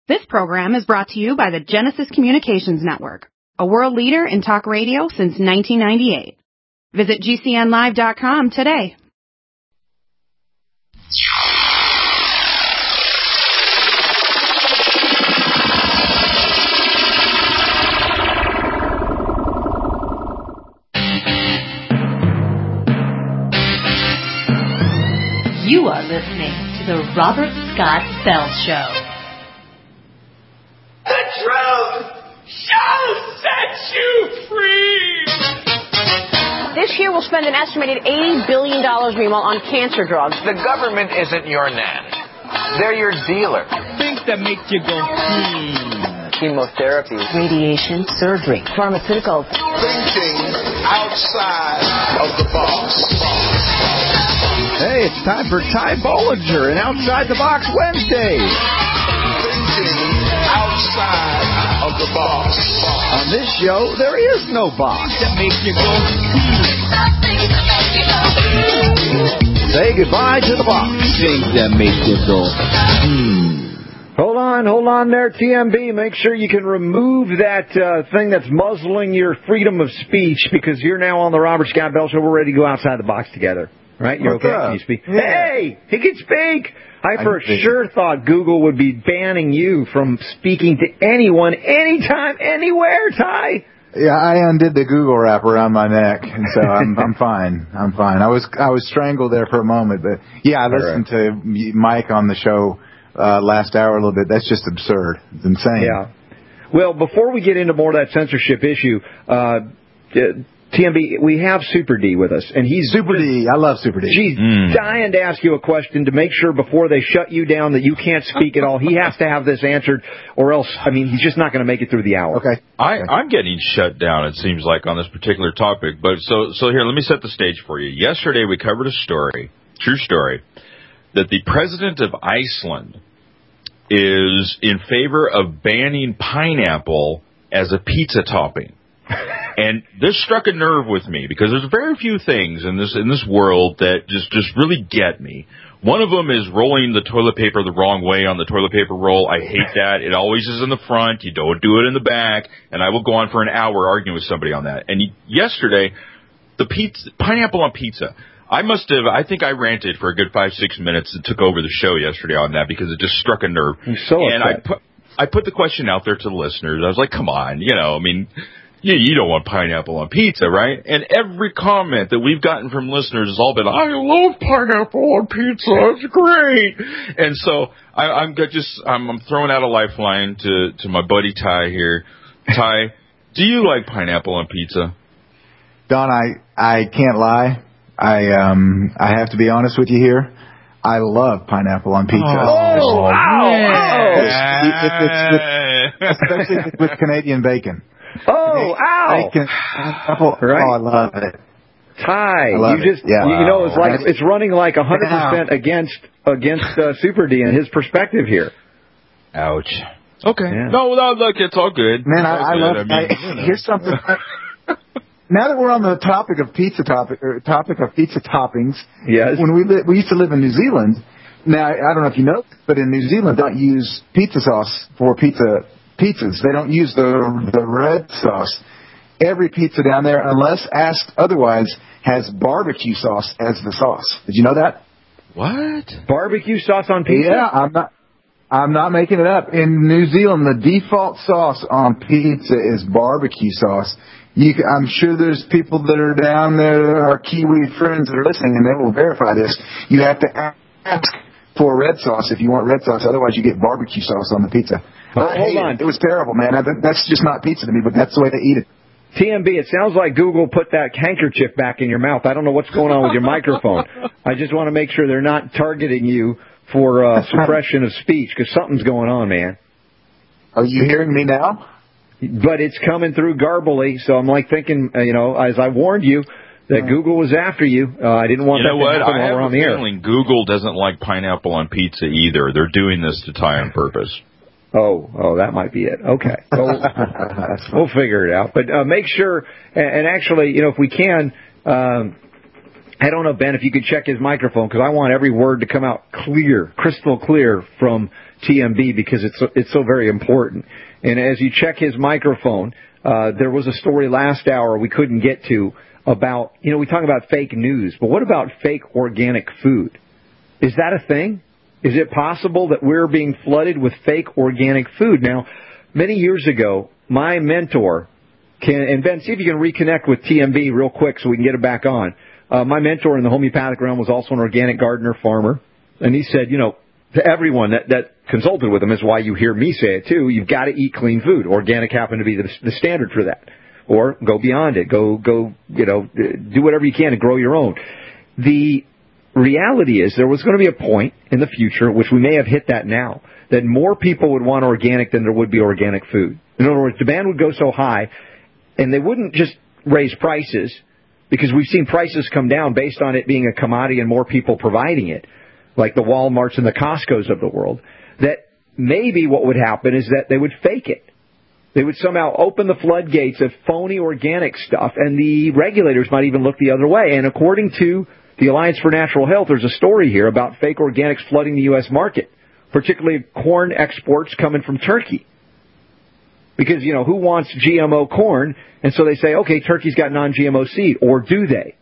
This program is brought to you by the Genesis Communications Network, a world leader in talk radio since 1998. Visit GCNlive.com today. You are listening to the Robert Scott Bell Show. The truth shall set you free. This year we'll spend an estimated $80 billion, meanwhile, on cancer drugs. The government isn't your nanny. They're your dealer. Things that make you go, Chemotherapy. Radiation, surgery, pharmaceuticals. Thinking outside of the box. Hey, it's time for Ty Bollinger and Outside the Box Wednesday. Thinking outside of the box. On this show, there is no box. that make you go, Say goodbye to the box. things that make you go, Hold on there, TMB. Make sure you can remove that thing that's muzzling your freedom of speech, because you're now on the Robert Scott Bell Show. We're ready to go outside the box together. Right? You're okay? Can you speak? Yeah. Hey, he can speak. I for sure thought Google would be banning you from speaking to anyone, anytime, anywhere, Ty. Yeah, I undid the Google wrap around my neck, and so I'm fine. I'm fine. I was strangled there for a moment, but yeah, I listened to Mike on the show last hour a little bit. That's just absurd. It's insane. Yeah. Well, before we get into more of that censorship issue, TMB, we have Super D with us, and he's Super D. I love Super D. She's dying to ask you a question to make sure before they shut you down that you can't speak at all. He has to have this answered, or else, I mean, he's just not going to make it through the hour. Okay. I'm getting shut down, it seems like, on this particular topic. But so here, let me set the stage for you. Yesterday we covered a story, true story, that the president of Iceland is in favor of banning pineapple as a pizza topping. And this struck a nerve with me, because there's very few things in this world that just really get me. One of them is rolling the toilet paper the wrong way on the toilet paper roll. I hate that. It always is in the front. You don't do it in the back. And I will go on for an hour arguing with somebody on that. And yesterday, the pineapple on pizza. I think I ranted for a good 5-6 minutes and took over the show yesterday on that, because it just struck a nerve. And I put the question out there to the listeners. I was like, come on, I mean, you don't want pineapple on pizza, right? And every comment that we've gotten from listeners has all been, I love pineapple on pizza. It's great. And so I'm throwing out a lifeline to my buddy Ty here. Ty, do you like pineapple on pizza? Don, I can't lie. I have to be honest with you here. I love pineapple on pizza. Oh, especially with Canadian bacon. Bacon. Right? I love it. Ty, it's like it's running like 100% against Super D and his perspective here. Ouch. Okay. Yeah. No, look, it's all good. Man, I love it. Here's something. Now that we're on the topic of pizza toppings, yes. When we used to live in New Zealand. Now, I don't know if you know, but in New Zealand, don't use pizza sauce for pizzas. They don't use the red sauce. Every pizza down there, unless asked otherwise, has barbecue sauce as the sauce. Did you know that? What? Barbecue sauce on pizza? Yeah, I'm not making it up. In New Zealand, the default sauce on pizza is barbecue sauce. I'm sure there's people that are down there, our Kiwi friends that are listening, and they will verify this. You have to ask for red sauce if you want red sauce. Otherwise, you get barbecue sauce on the pizza. Hold on. It was terrible, man. That's just not pizza to me, but that's the way they eat it. TMB, it sounds like Google put that handkerchief back in your mouth. I don't know what's going on with your microphone. I just want to make sure they're not targeting you for suppression of speech, because something's going on, man. Are you hearing me now? But it's coming through garbly, so I'm like thinking, as I warned you, that Google was after you. I didn't want that to happen while we're on the air. I have a feeling Google doesn't like pineapple on pizza either. They're doing this to Ty on purpose. Oh, that might be it. Okay. We'll figure it out. But make sure, and actually, if we can, I don't know, Ben, if you could check his microphone, because I want every word to come out clear, crystal clear from TMB because it's so very important. And as you check his microphone, there was a story last hour we couldn't get to about, we talk about fake news, but what about fake organic food? Is that a thing? Is it possible that we're being flooded with fake organic food? Now, many years ago, my mentor, and Ben, see if you can reconnect with TMB real quick so we can get it back on. My mentor in the homeopathic realm was also an organic gardener farmer, and he said, to everyone that consulted with him, is why you hear me say it too, you've got to eat clean food. Organic happened to be the standard for that. Or go beyond it. Go, do whatever you can to grow your own. The reality is there was going to be a point in the future, which we may have hit that now, that more people would want organic than there would be organic food. In other words, demand would go so high, and they wouldn't just raise prices, because we've seen prices come down based on it being a commodity and more people providing it, like the Walmarts and the Costcos of the world, that maybe what would happen is that they would fake it. They would somehow open the floodgates of phony organic stuff, and the regulators might even look the other way. And according to the Alliance for Natural Health, there's a story here about fake organics flooding the U.S. market, particularly corn exports coming from Turkey. Because, who wants GMO corn? And so they say, okay, Turkey's got non-GMO seed. Or do they?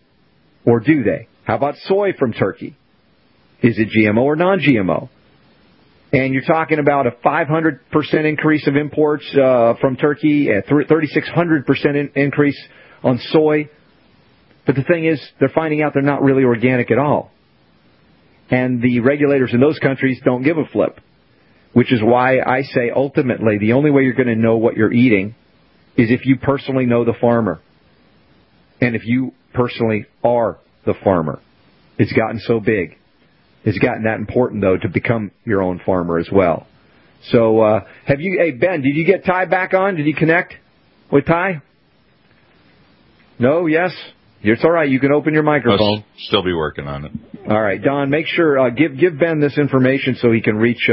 How about soy from Turkey? Is it GMO or non-GMO? And you're talking about a 500% increase of imports from Turkey, a 3,600% increase on soy. But the thing is, they're finding out they're not really organic at all. And the regulators in those countries don't give a flip, which is why I say ultimately the only way you're going to know what you're eating is if you personally know the farmer. And if you personally are the farmer. It's gotten so big. It's gotten that important, though, to become your own farmer as well. So, hey, Ben, did you get Ty back on? Did you connect with Ty? No? Yes? It's all right. You can open your microphone. I'll still be working on it. All right, Don, make sure, give Ben this information so he can reach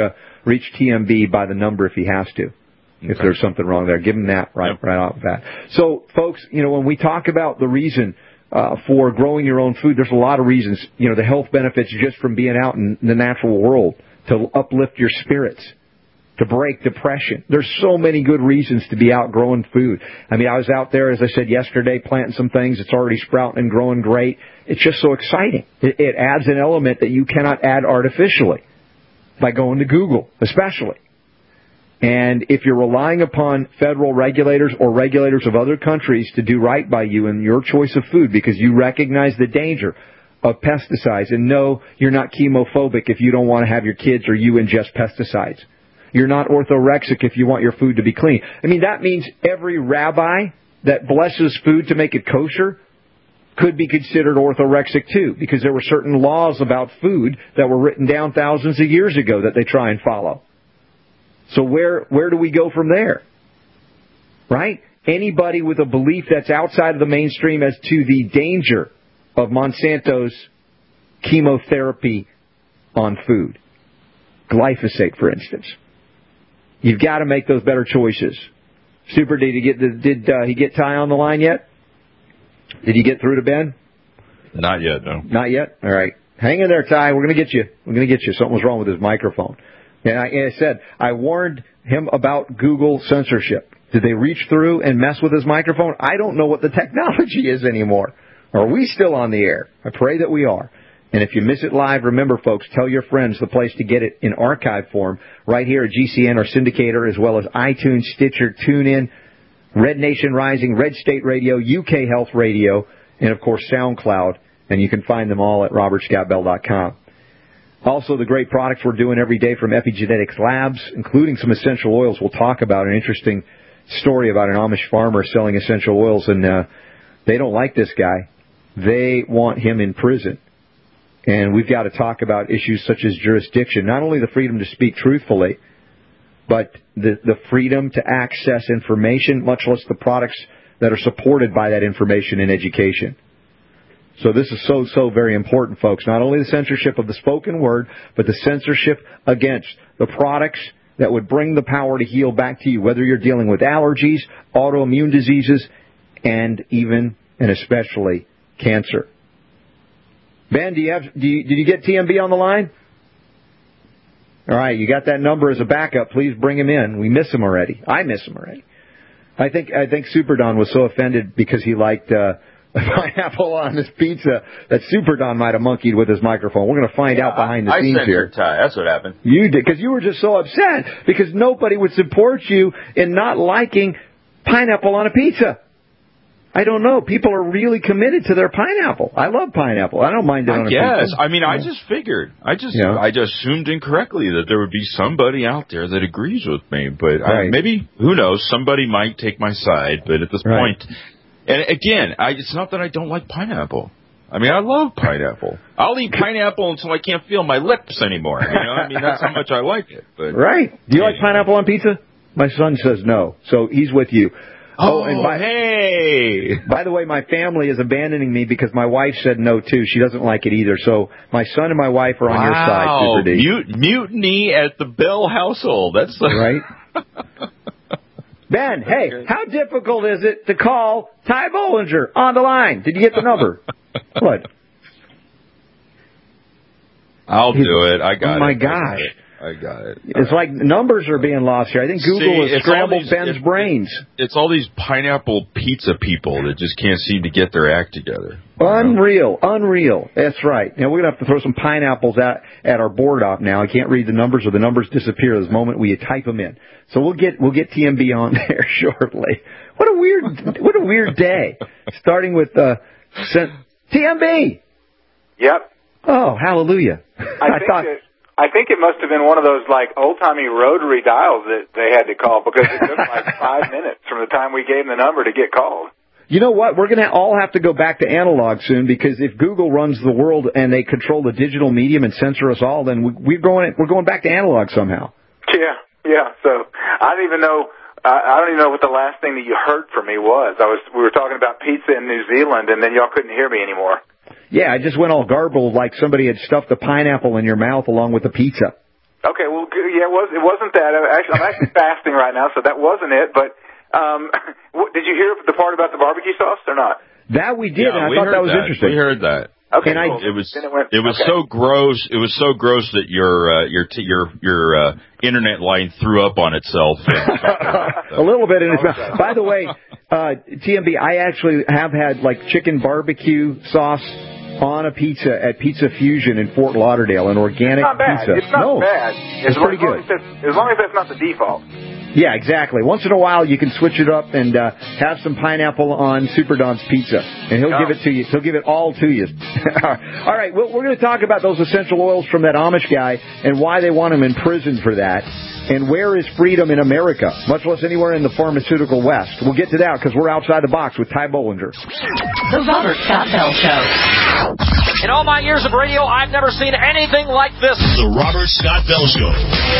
TMB by the number if he has to. Okay. If there's something wrong there, give him that right off the bat. So, folks, when we talk about the reason for growing your own food, there's a lot of reasons. The health benefits just from being out in the natural world, to uplift your spirits, to break depression. There's so many good reasons to be out growing food. I mean, I was out there, as I said yesterday, planting some things. It's already sprouting and growing great. It's just so exciting. It adds an element that you cannot add artificially by going to Google, especially. And if you're relying upon federal regulators or regulators of other countries to do right by you in your choice of food because you recognize the danger of pesticides, and no, you're not chemophobic if you don't want to have your kids or you ingest pesticides. You're not orthorexic if you want your food to be clean. I mean, that means every rabbi that blesses food to make it kosher could be considered orthorexic too, because there were certain laws about food that were written down thousands of years ago that they try and follow. So where do we go from there? Right? Anybody with a belief that's outside of the mainstream as to the danger of Monsanto's chemotherapy on food, glyphosate, for instance, you've got to make those better choices. Super, did he get Ty on the line yet? Did he get through to Ben? Not yet, no. Not yet? All right. Hang in there, Ty. We're going to get you. Something was wrong with his microphone. And I said, I warned him about Google censorship. Did they reach through and mess with his microphone? I don't know what the technology is anymore. Are we still on the air? I pray that we are. And if you miss it live, remember, folks, tell your friends the place to get it in archive form right here at GCN, our syndicator, as well as iTunes, Stitcher, TuneIn, Red Nation Rising, Red State Radio, UK Health Radio, and, of course, SoundCloud. And you can find them all at robertscottbell.com. Also, the great products we're doing every day from Epigenetics Labs, including some essential oils. We'll talk about an interesting story about an Amish farmer selling essential oils, and they don't like this guy. They want him in prison. And we've got to talk about issues such as jurisdiction, not only the freedom to speak truthfully, but the freedom to access information, much less the products that are supported by that information in education. So this is so very important, folks. Not only the censorship of the spoken word, but the censorship against the products that would bring the power to heal back to you, whether you're dealing with allergies, autoimmune diseases, and even and especially cancer. Ben, did you get TMB on the line? All right, you got that number as a backup. Please bring him in. We miss him already. I miss him already. I think Super Don was so offended because he liked pineapple on his pizza that Super Don might have monkeyed with his microphone. We're going to find out behind the scenes here. Ty. That's what happened. You did, because you were just so upset because nobody would support you in not liking pineapple on a pizza. I don't know. People are really committed to their pineapple. I love pineapple. I don't mind it on a pizza. Yes. I mean, I just figured. I just assumed incorrectly that there would be somebody out there that agrees with me. But maybe, who knows, somebody might take my side. But at this point, and again, it's not that I don't like pineapple. I mean, I love pineapple. I'll eat pineapple until I can't feel my lips anymore. You know, I mean, that's how much I like it. But right. Do you like pineapple on pizza? My son says no, so he's with you. And by the way, my family is abandoning me because my wife said no, too. She doesn't like it either. So my son and my wife are on your side, Super D. Mutiny at the Bell household. That's right. Ben, hey, how difficult is it to call Ty Bollinger on the line? Did you get the number? What? I'll do it. I got it. Oh, my gosh. I got it. It's like numbers are being lost here. I think Google has scrambled Ben's brains. It's all these pineapple pizza people that just can't seem to get their act together. Unreal. That's right. Now, we're going to have to throw some pineapples at our board op now. I can't read the numbers, or the numbers disappear the moment we type them in. So we'll get TMB on there shortly. What a weird day. Starting with TMB. Yep. Oh, hallelujah. I think it must have been one of those, like, old-timey rotary dials that they had to call, because it took like 5 minutes from the time we gave them the number to get called. You know what? We're going to all have to go back to analog soon, because if Google runs the world and they control the digital medium and censor us all, then we're going back to analog somehow. Yeah. So I don't even know what the last thing that you heard from me was. We were talking about pizza in New Zealand, and then y'all couldn't hear me anymore. Yeah, I just went all garbled like somebody had stuffed a pineapple in your mouth along with the pizza. Okay, well, yeah, it wasn't that. I'm actually fasting right now, so that wasn't it. But did you hear the part about the barbecue sauce or not? That we did, and I thought that was interesting. We heard that. Okay, and cool. It was so gross. It was so gross that your internet line threw up on itself. A little bit in its mouth. By the way, TMB, I actually have had like chicken barbecue sauce on a pizza at Pizza Fusion in Fort Lauderdale, an organic pizza. It's not bad. It's pretty good. As long as that's not the default. Yeah, exactly. Once in a while, you can switch it up and have some pineapple on Super Don's pizza, and he'll give it to you. He'll give it all to you. All right, we're going to talk about those essential oils from that Amish guy and why they want him in prison for that, and where is freedom in America, much less anywhere in the pharmaceutical West. We'll get to that because we're outside the box with Ty Bollinger. The Robert Scott Bell Show. In all my years of radio, I've never seen anything like this. The Robert Scott Bell Show.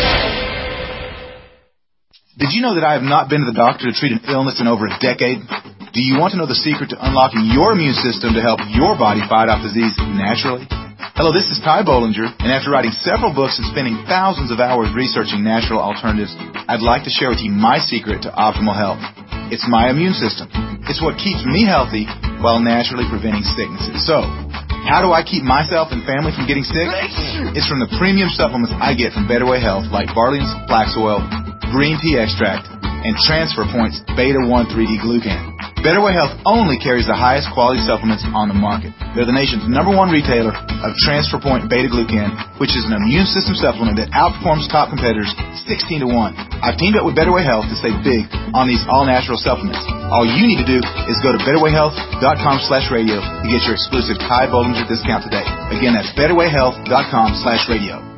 Did you know that I have not been to the doctor to treat an illness in over a decade? Do you want to know the secret to unlocking your immune system to help your body fight off disease naturally? Hello, this is Ty Bollinger, and after writing several books and spending thousands of hours researching natural alternatives, I'd like to share with you my secret to optimal health. It's my immune system. It's what keeps me healthy while naturally preventing sicknesses. So, how do I keep myself and family from getting sick? It's from the premium supplements I get from Better Way Health, like Barley's Flax Oil, Green Tea Extract, and Transfer Point's Beta-1 3D Glucan. Better Way Health only carries the highest quality supplements on the market. They're the nation's #1 retailer of Transfer Point Beta Glucan, which is an immune system supplement that outperforms top competitors 16 to 1. I've teamed up with Better Way Health to save big on these all-natural supplements. All you need to do is go to betterwayhealth.com/radio to get your exclusive Ty Bollinger discount today. Again, that's betterwayhealth.com/radio.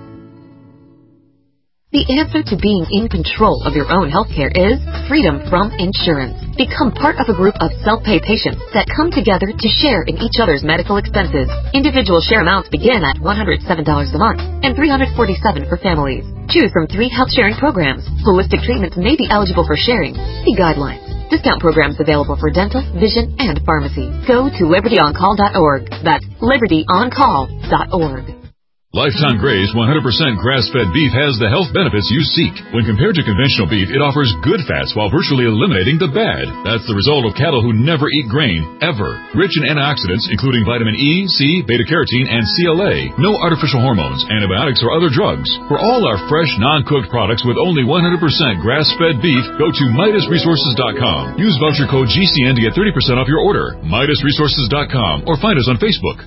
The answer to being in control of your own healthcare is freedom from insurance. Become part of a group of self-pay patients that come together to share in each other's medical expenses. Individual share amounts begin at $107 a month and $347 for families. Choose from 3 health-sharing programs. Holistic treatments may be eligible for sharing. See guidelines. Discount programs available for dental, vision, and pharmacy. Go to libertyoncall.org. That's libertyoncall.org. Lifetime Graze 100% grass-fed beef has the health benefits you seek. When compared to conventional beef, it offers good fats while virtually eliminating the bad. That's the result of cattle who never eat grain, ever. Rich in antioxidants, including vitamin E, C, beta-carotene, and CLA. No artificial hormones, antibiotics, or other drugs. For all our fresh, non-cooked products with only 100% grass-fed beef, go to MidasResources.com. Use voucher code GCN to get 30% off your order. MidasResources.com or find us on Facebook.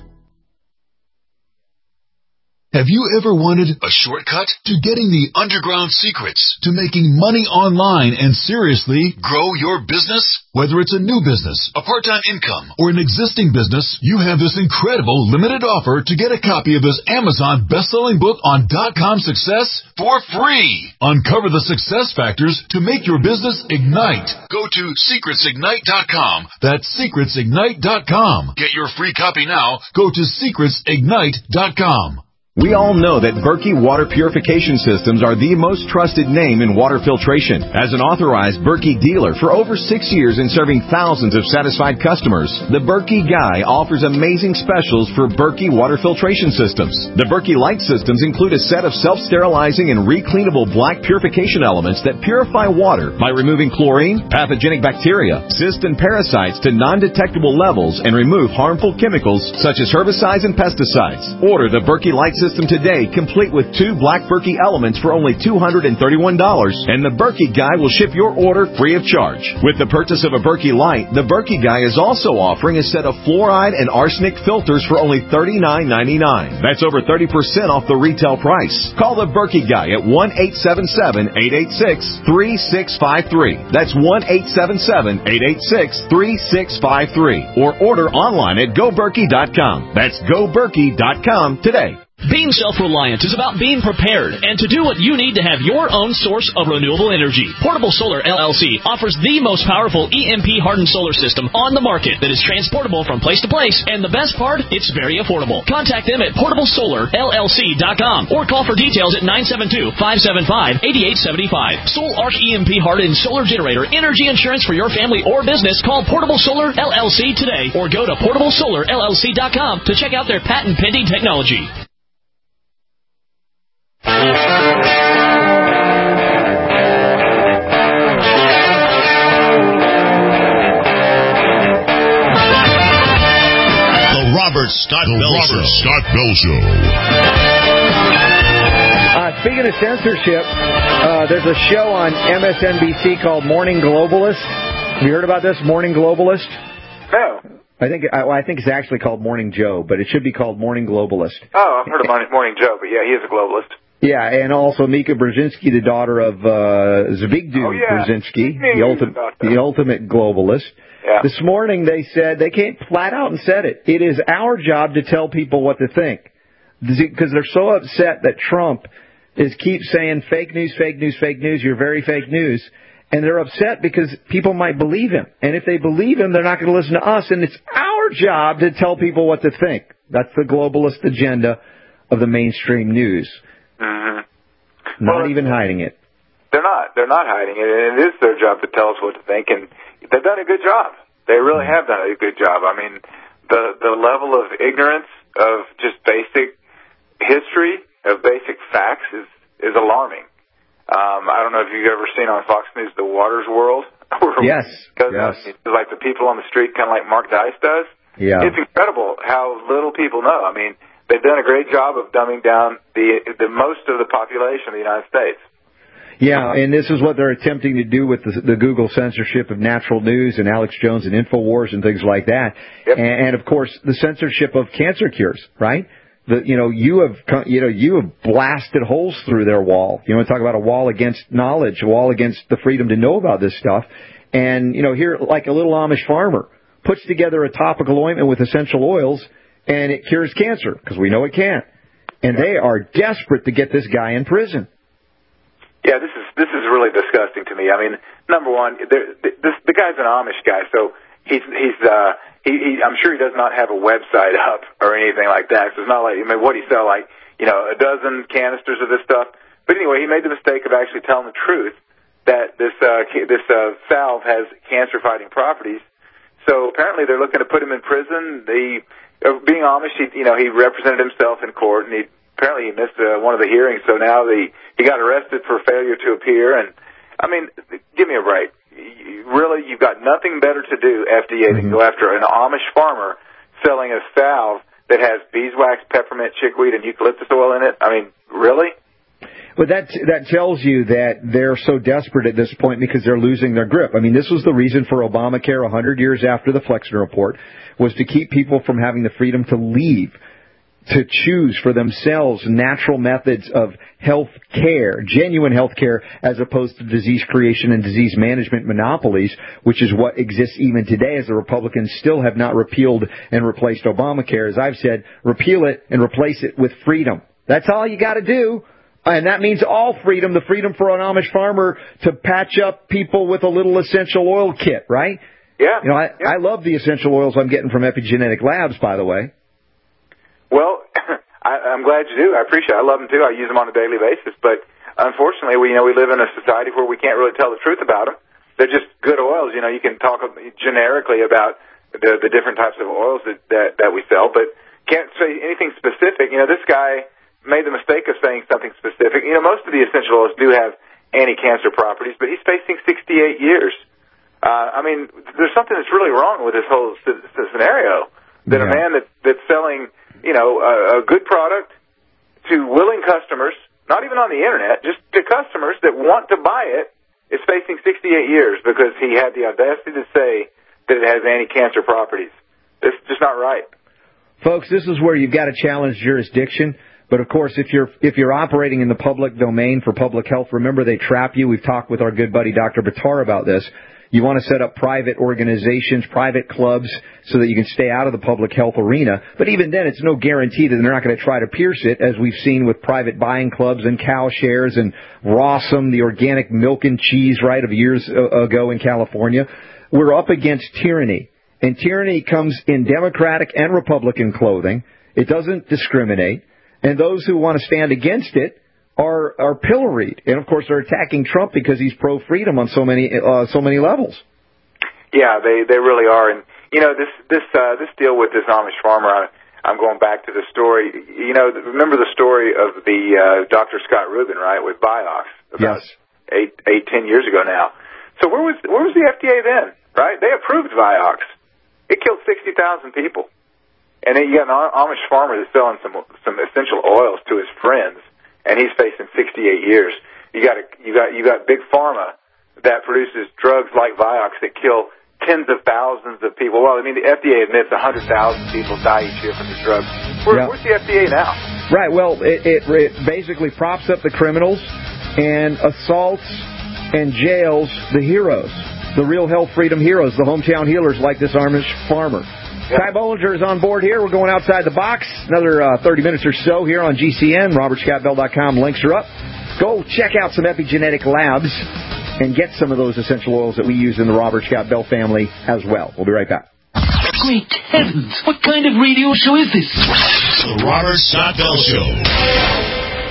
Have you ever wanted a shortcut to getting the underground secrets to making money online and seriously grow your business? Whether it's a new business, a part-time income, or an existing business, you have this incredible limited offer to get a copy of this Amazon best-selling book on .com success for free. Uncover the success factors to make your business ignite. Go to secretsignite.com. That's secretsignite.com. Get your free copy now. Go to secretsignite.com. We all know that Berkey Water Purification Systems are the most trusted name in water filtration. As an authorized Berkey dealer for over 6 years and serving thousands of satisfied customers, the Berkey Guy offers amazing specials for Berkey Water Filtration Systems. The Berkey Light Systems include a set of self-sterilizing and recleanable black purification elements that purify water by removing chlorine, pathogenic bacteria, cysts, and parasites to non-detectable levels and remove harmful chemicals such as herbicides and pesticides. Order the Berkey Light System today, complete with 2 black Berkey elements for only $231, and the Berkey Guy will ship your order free of charge. With the purchase of a Berkey Light, the Berkey Guy is also offering a set of fluoride and arsenic filters for only $39.99. That's over 30% off the retail price. Call the Berkey Guy at 1-877-886-3653. That's 1-877-886-3653. Or order online at GoBerkey.com. That's GoBerkey.com today. Being self-reliant is about being prepared and to do what you need to have your own source of renewable energy. Portable Solar LLC offers the most powerful EMP-hardened solar system on the market that is transportable from place to place, and the best part, it's very affordable. Contact them at PortableSolarLLC.com or call for details at 972-575-8875. Soul Arc EMP-hardened solar generator energy insurance for your family or business. Call Portable Solar LLC today or go to PortableSolarLLC.com to check out their patent-pending technology. The Robert Scott Bell Show. Speaking of censorship, there's a show on MSNBC called Morning Globalist. Have you heard about this, Morning Globalist? No. I think it's actually called Morning Joe, but it should be called Morning Globalist. Oh, I've heard of Morning Joe, but yeah, he is a globalist. Yeah, and also Mika Brzezinski, the daughter of Zbigniew Brzezinski, the ultimate globalist. Yeah. This morning they said, they came flat out and said it. It is our job to tell people what to think. Because they're so upset that Trump keeps saying fake news, fake news, fake news, you're very fake news. And they're upset because people might believe him. And if they believe him, they're not going to listen to us. And it's our job to tell people what to think. That's the globalist agenda of the mainstream news. Mm-hmm. Not even hiding it. They're not hiding it, and it is their job to tell us what to think, and they've done a good job. They really have done a good job. I mean, the level of ignorance of just basic history, of basic facts, is alarming. I don't know if you've ever seen on Fox News The Waters World. Yes. Like the people on the street, kind of like Mark Dice does. Yeah. It's incredible how little people know. I mean, they've done a great job of dumbing down the most of the population of the United States. Yeah, and this is what they're attempting to do with the Google censorship of Natural News and Alex Jones and InfoWars and things like that. Yep. And of course, the censorship of cancer cures, right? You have blasted holes through their wall. You want to talk about a wall against knowledge, a wall against the freedom to know about this stuff. And, here, like a little Amish farmer puts together a topical ointment with essential oils, and it cures cancer, because we know it can. And they are desperate to get this guy in prison. Yeah, this is really disgusting to me. I mean, number one, the guy's an Amish guy, so I'm sure he does not have a website up or anything like that. So it's not like, what do you sell, like, a dozen canisters of this stuff? But anyway, he made the mistake of actually telling the truth that this salve has cancer-fighting properties. So apparently they're looking to put him in prison. Being Amish, he represented himself in court, and he apparently he missed one of the hearings, so now he got arrested for failure to appear. And I mean, give me a break. Really, you've got nothing better to do, FDA, than go after an Amish farmer selling a salve that has beeswax, peppermint, chickweed, and eucalyptus oil in it. I mean, really? But that tells you that they're so desperate at this point because they're losing their grip. I mean, this was the reason for Obamacare 100 years after the Flexner Report, was to keep people from having the freedom to leave, to choose for themselves natural methods of health care, genuine health care, as opposed to disease creation and disease management monopolies, which is what exists even today, as the Republicans still have not repealed and replaced Obamacare. As I've said, repeal it and replace it with freedom. That's all you got to do. And that means all freedom, the freedom for an Amish farmer to patch up people with a little essential oil kit, right? Yeah. You know, I love the essential oils I'm getting from Epigenetic Labs, by the way. Well, I'm glad you do. I appreciate it. I love them, too. I use them on a daily basis. But unfortunately, we live in a society where we can't really tell the truth about them. They're just good oils. You know, you can talk generically about the different types of oils that we sell, but can't say anything specific. You know, this guy made the mistake of saying something specific. You know, most of the essential oils do have anti-cancer properties, but he's facing 68 years. I mean, there's something that's really wrong with this whole scenario. That a man that's selling, you know, a good product to willing customers, not even on the internet, just to customers that want to buy it, is facing 68 years because he had the audacity to say that it has anti-cancer properties. It's just not right. Folks, this is where you've got to challenge jurisdiction. But of course, if you're operating in the public domain for public health, remember they trap you. We've talked with our good buddy Dr. Buttar about this. You want to set up private organizations, private clubs, so that you can stay out of the public health arena. But even then, it's no guarantee that they're not going to try to pierce it, as we've seen with private buying clubs and cow shares and Rossum, the organic milk and cheese, right, of years ago in California. We're up against tyranny. And tyranny comes in Democratic and Republican clothing. It doesn't discriminate. And those who want to stand against it are pilloried. And, of course, they're attacking Trump because he's pro-freedom on so many levels. Yeah, they really are. And, you know, this deal with this Amish farmer, I'm going back to the story. You know, remember the story of the Dr. Scott Rubin, right, with Vioxx? About 10 years ago now. So where was the FDA then, right? They approved Vioxx. It killed 60,000 people. And then you got an Amish farmer that's selling some essential oils to his friends, and he's facing 68 years. You got Big Pharma that produces drugs like Vioxx that kill tens of thousands of people. Well, I mean, the FDA admits 100,000 people die each year from these drugs. Where's the FDA now? Right. Well, it basically props up the criminals and assaults and jails the heroes, the real health freedom heroes, the hometown healers like this Amish farmer. Ty Bollinger is on board here. We're going outside the box. Another 30 minutes or so here on GCN. RobertScottBell.com. Links are up. Go check out some Epigenetic Labs and get some of those essential oils that we use in the Robert Scott Bell family as well. We'll be right back. Great heavens! What kind of radio show is this? The Robert Scott Bell Show.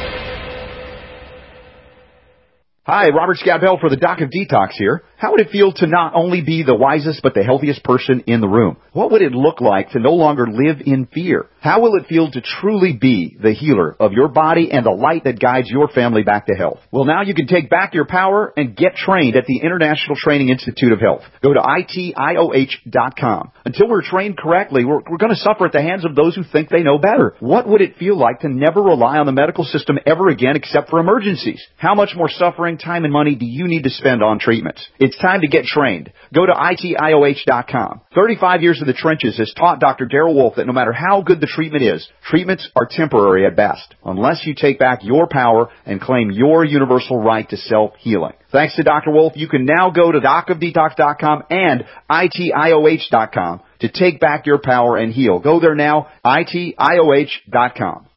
Hi, Robert Scott Bell for the Doc of Detox here. How would it feel to not only be the wisest but the healthiest person in the room? What would it look like to no longer live in fear? How will it feel to truly be the healer of your body and the light that guides your family back to health? Well, now you can take back your power and get trained at the International Training Institute of Health. Go to ITIOH.com. Until we're trained correctly, we're going to suffer at the hands of those who think they know better. What would it feel like to never rely on the medical system ever again except for emergencies? How much more suffering, time, and money do you need to spend on treatments? It's time to get trained. Go to ITIOH.com. 35 years of the trenches has taught Dr. Darrell Wolf that no matter how good the treatment is, treatments are temporary at best, unless you take back your power and claim your universal right to self-healing. Thanks to Dr. Wolf, you can now go to docofdetox.com and ITIOH.com to take back your power and heal. Go there now, ITIOH.com.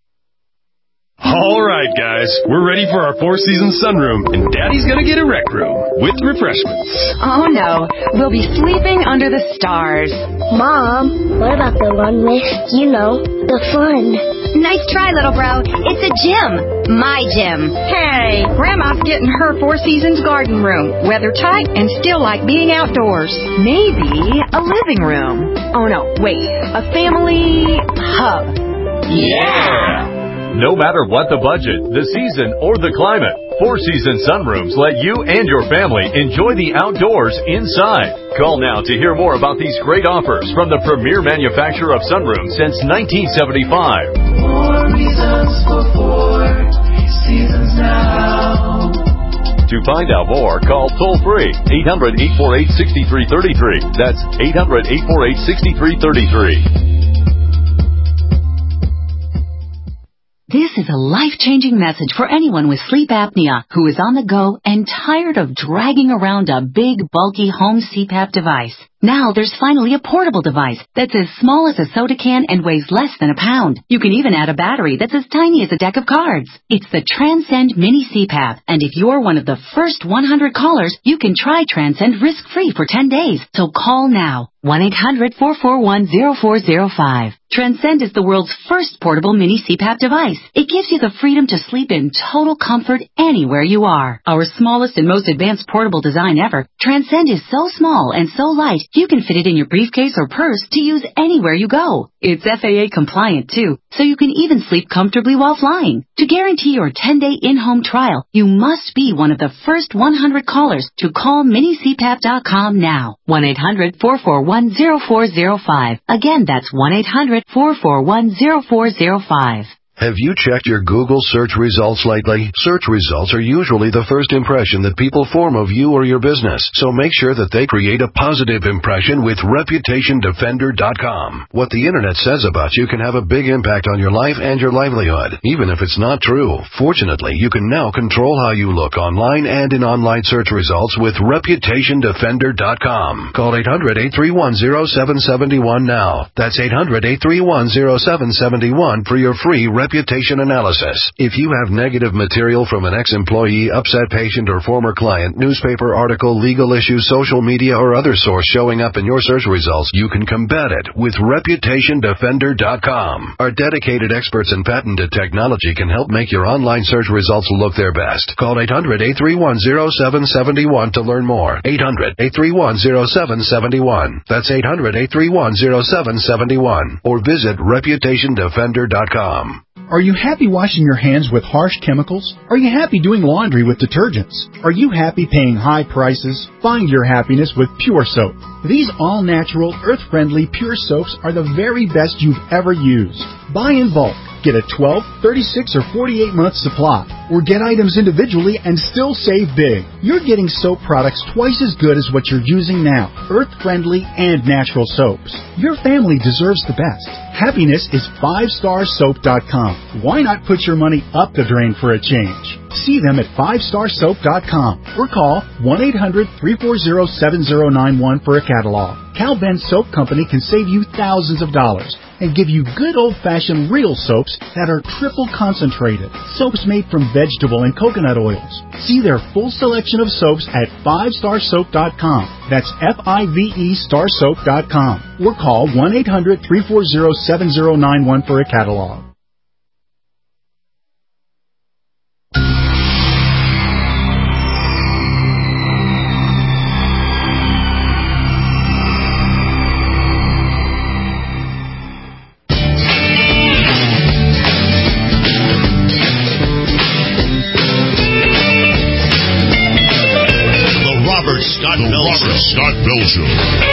All right, guys, we're ready for our four-season sunroom, and Daddy's gonna get a rec room with refreshments. Oh, no. We'll be sleeping under the stars. Mom, what about the one with, the fun? Nice try, little bro. It's a gym. My gym. Hey, Grandma's getting her Four Seasons garden room. Weather tight and still like being outdoors. Maybe a living room. Oh, no, wait. A family hub. Yeah! No matter what the budget, the season, or the climate, Four Seasons Sunrooms let you and your family enjoy the outdoors inside. Call now to hear more about these great offers from the premier manufacturer of sunrooms since 1975. More reasons for Four Seasons now. To find out more, call toll-free 800-848-6333. That's 800-848-6333. This is a life-changing message for anyone with sleep apnea who is on the go and tired of dragging around a big, bulky home CPAP device. Now there's finally a portable device that's as small as a soda can and weighs less than a pound. You can even add a battery that's as tiny as a deck of cards. It's the Transcend Mini CPAP, and if you're one of the first 100 callers, you can try Transcend risk-free for 10 days. So call now. 1-800-441-0405. Transcend is the world's first portable mini CPAP device. It gives you the freedom to sleep in total comfort anywhere you are. Our smallest and most advanced portable design ever, Transcend is so small and so light, you can fit it in your briefcase or purse to use anywhere you go. It's FAA compliant too, so you can even sleep comfortably while flying. To guarantee your 10-day in-home trial, you must be one of the first 100 callers to call minicpap.com now. 1-800-441-0405. Again, that's 1-800-441-0405. Have you checked your Google search results lately? Search results are usually the first impression that people form of you or your business, so make sure that they create a positive impression with ReputationDefender.com. What the Internet says about you can have a big impact on your life and your livelihood, even if it's not true. Fortunately, you can now control how you look online and in online search results with ReputationDefender.com. Call 800-831-0771 now. That's 800-831-0771 for your free reputation analysis. If you have negative material from an ex-employee, upset patient, or former client, newspaper article, legal issue, social media, or other source showing up in your search results, you can combat it with ReputationDefender.com. Our dedicated experts in patented technology can help make your online search results look their best. Call 800-831-0771 to learn more. 800-831-0771. That's 800-831-0771. Or visit ReputationDefender.com. Are you happy washing your hands with harsh chemicals? Are you happy doing laundry with detergents? Are you happy paying high prices? Find your happiness with Pure Soap. These all-natural, earth-friendly Pure Soaps are the very best you've ever used. Buy in bulk. Get a 12, 36, or 48-month supply, or get items individually and still save big. You're getting soap products twice as good as what you're using now, earth-friendly and natural soaps. Your family deserves the best. Happiness is 5starsoap.com. Why not put your money up the drain for a change? See them at 5starsoap.com or call 1-800-340-7091 for a catalog. Cal Ben Soap Company can save you thousands of dollars and give you good old-fashioned real soaps that are triple concentrated. Soaps made from vegetable and coconut oils. See their full selection of soaps at 5starsoap.com. That's F-I-V-E starsoap.com. Or call 1-800-340-7091 for a catalog. Scott Bell Show.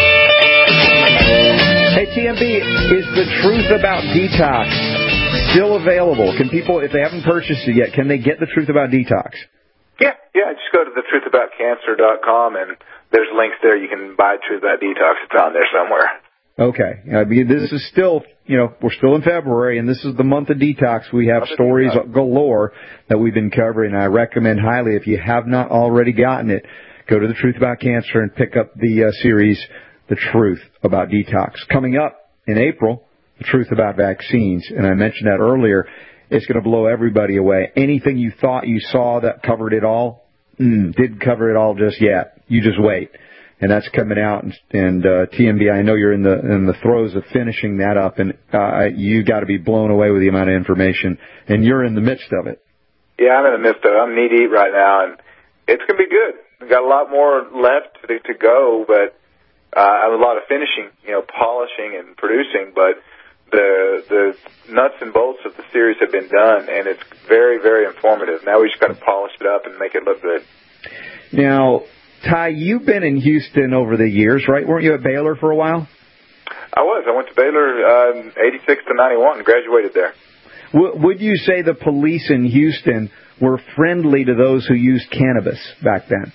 Hey, TMB, is the Truth About Detox still available? Can people, if they haven't purchased it yet, can they get the Truth About Detox? Yeah. Just go to thetruthaboutcancer.com, and there's links there. You can buy Truth About Detox. It's on there somewhere. Okay. This is still, we're still in February, and this is the month of detox. We have stories galore that we've been covering. I recommend highly, if you have not already gotten it, go to The Truth About Cancer and pick up the series, The Truth About Detox. Coming up in April, The Truth About Vaccines. And I mentioned that earlier. It's going to blow everybody away. Anything you thought you saw that covered it all, didn't cover it all just yet. You just wait. And that's coming out. And TMB, I know you're in the throes of finishing that up. And you got to be blown away with the amount of information. And you're in the midst of it. Yeah, I'm in the midst of it. I'm knee-deep right now. And it's going to be good. We've got a lot more left to go, but a lot of finishing, polishing and producing. But the nuts and bolts of the series have been done, and it's very, very informative. Now we just got to polish it up and make it look good. Now, Ty, you've been in Houston over the years, right? Weren't you at Baylor for a while? I was. I went to Baylor 86 to 91 and graduated there. Would you say the police in Houston were friendly to those who used cannabis back then?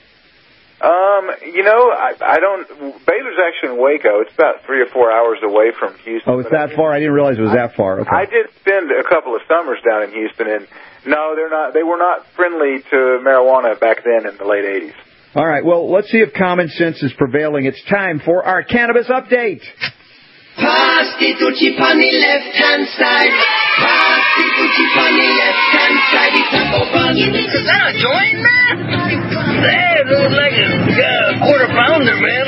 I don't. Baylor's actually in Waco. It's about 3 or 4 hours away from Houston. Oh, it's that far? I didn't realize it was that far. Okay. I did spend a couple of summers down in Houston, and no, they're not. They were not friendly to marijuana back then in the late 80s. All right. Well, let's see if common sense is prevailing. It's time for our cannabis update. Prostitute on the left-hand side. Prostitute on the left-hand side. It's a open. Is that a joint, man? That looks like a quarter pounder, man.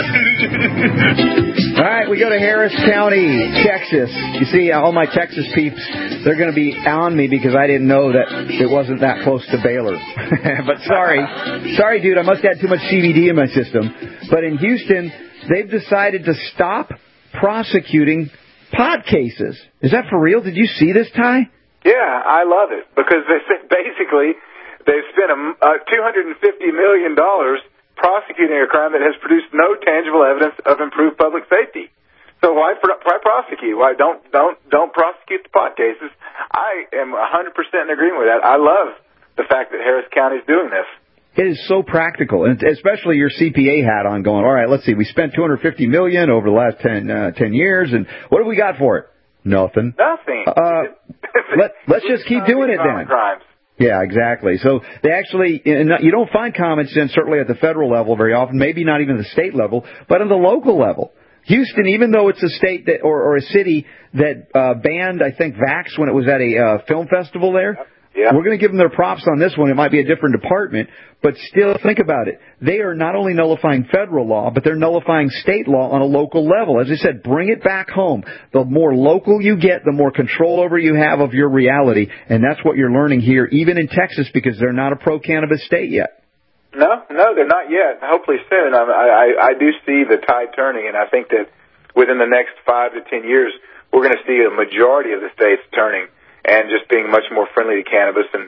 All right, we go to Harris County, Texas. You see, all my Texas peeps, they're going to be on me because I didn't know that it wasn't that close to Baylor. But sorry, dude, I must have had too much CBD in my system. But in Houston, they've decided to stop prosecuting pot cases. Is that for real? Did you see this, Ty? Yeah, I love it because basically they've spent $250 million prosecuting a crime that has produced no tangible evidence of improved public safety. So why prosecute? Why don't prosecute the pot cases? I am 100% in agreement with that. I love the fact that Harris County is doing this. It is so practical, and especially your CPA hat on going, all right, let's see, we spent $250 million over the last 10 years, and what have we got for it? Nothing. Nothing. Let's just keep doing it then. Crimes. Yeah, exactly. So they actually, you don't find common sense certainly at the federal level very often, maybe not even the state level, but on the local level. Houston, even though it's a state that or a city that banned, I think, Vax when it was at a film festival there. Yeah. We're going to give them their props on this one. It might be a different department, but still think about it. They are not only nullifying federal law, but they're nullifying state law on a local level. As I said, bring it back home. The more local you get, the more control over you have of your reality, and that's what you're learning here, even in Texas, because they're not a pro-cannabis state yet. No, they're not yet. Hopefully soon. I do see the tide turning, and I think that within the next 5 to 10 years, we're going to see a majority of the states turning and just being much more friendly to cannabis. And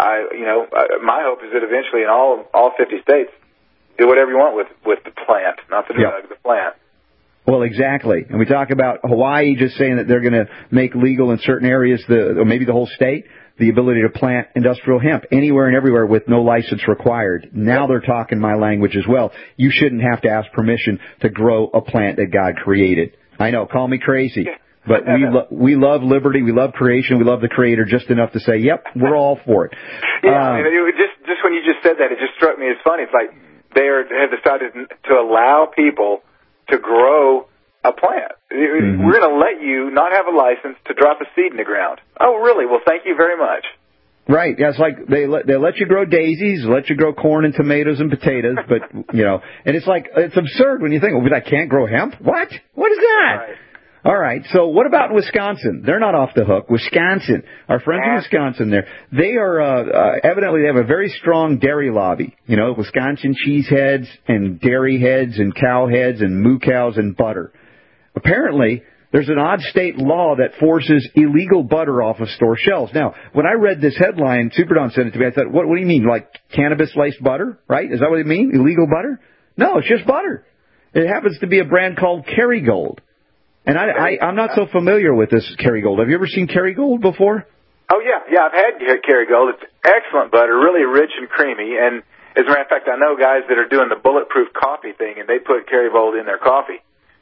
my hope is that eventually in all 50 states, do whatever you want with the plant, not the drug, the plant. Well, exactly. And we talk about Hawaii just saying that they're going to make legal in certain areas, or maybe the whole state, the ability to plant industrial hemp anywhere and everywhere with no license required. Now they're talking my language as well. You shouldn't have to ask permission to grow a plant that God created. I know, call me crazy. Yeah. But we love liberty, we love creation, we love the Creator just enough to say, yep, we're all for it. Yeah, just when you just said that, it just struck me as funny. It's like they have decided to allow people to grow a plant. Mm-hmm. We're going to let you not have a license to drop a seed in the ground. Oh, really? Well, thank you very much. Right. Yeah, it's like they let you grow daisies, let you grow corn and tomatoes and potatoes, but, and it's like, it's absurd when you think, I can't grow hemp? What? What is that? Right. All right, so what about Wisconsin? They're not off the hook. Wisconsin, our friends in Wisconsin there, they are, evidently they have a very strong dairy lobby. Wisconsin cheese heads and dairy heads and cow heads and moo cows and butter. Apparently, there's an odd state law that forces illegal butter off of store shelves. Now, when I read this headline, Super Don sent it to me, I thought, what do you mean, like cannabis-laced butter, right? Is that what it means, illegal butter? No, it's just butter. It happens to be a brand called Kerrygold. And I'm not so familiar with this Kerrygold. Have you ever seen Kerrygold before? Oh, yeah, I've had Kerrygold. It's excellent butter, really rich and creamy. And as a matter of fact, I know guys that are doing the bulletproof coffee thing, and they put Kerrygold in their coffee.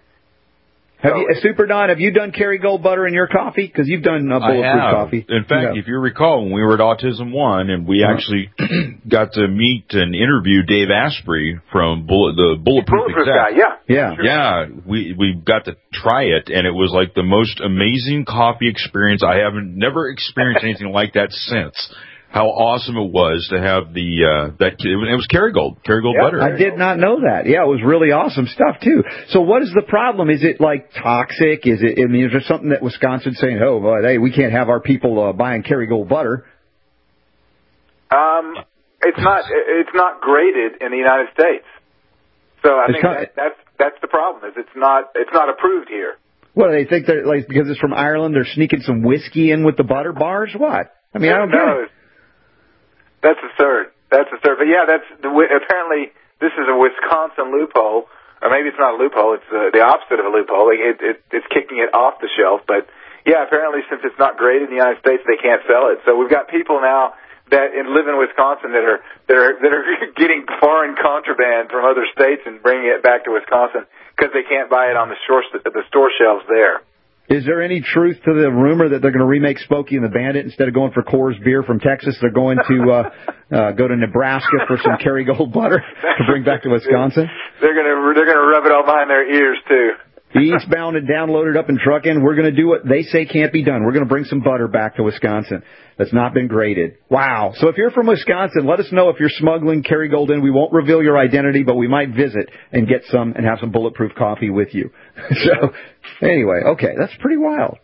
Super Don, have you done Kerrygold butter in your coffee? Because you've done bulletproof coffee. In fact, if you recall, when we were at Autism One, and we actually got to meet and interview Dave Asprey from the Bulletproof guy, yeah, we got to try it, and it was like the most amazing coffee experience. I haven't never experienced anything like that since. How awesome it was to have it was Kerrygold butter. I did not know that. Yeah, it was really awesome stuff too. So what is the problem? Is it like toxic? Is there something that Wisconsin's saying, hey, we can't have our people buying Kerrygold butter? It's not graded in the United States. So I think that's the problem, is it's not approved here. What, they think they're, like, because it's from Ireland, they're sneaking some whiskey in with the butter bars? What? I mean, I don't get it. That's absurd. That's absurd. But yeah, apparently this is a Wisconsin loophole, or maybe it's not a loophole, it's the opposite of a loophole. It's kicking it off the shelf. But yeah, apparently since it's not graded in the United States, they can't sell it. So we've got people now that live in Wisconsin that are getting foreign contraband from other states and bringing it back to Wisconsin because they can't buy it on the store shelves there. Is there any truth to the rumor that they're going to remake Smokey and the Bandit instead of going for Coors beer from Texas? They're going to go to Nebraska for some Kerrygold butter to bring back to Wisconsin. They're going to rub it all behind their ears too. Eastbound and downloaded up and trucking. We're going to do what they say can't be done. We're going to bring some butter back to Wisconsin that's not been graded. Wow. So if you're from Wisconsin, let us know if you're smuggling Kerrygold in. We won't reveal your identity, but we might visit and get some and have some bulletproof coffee with you. So anyway, okay, that's pretty wild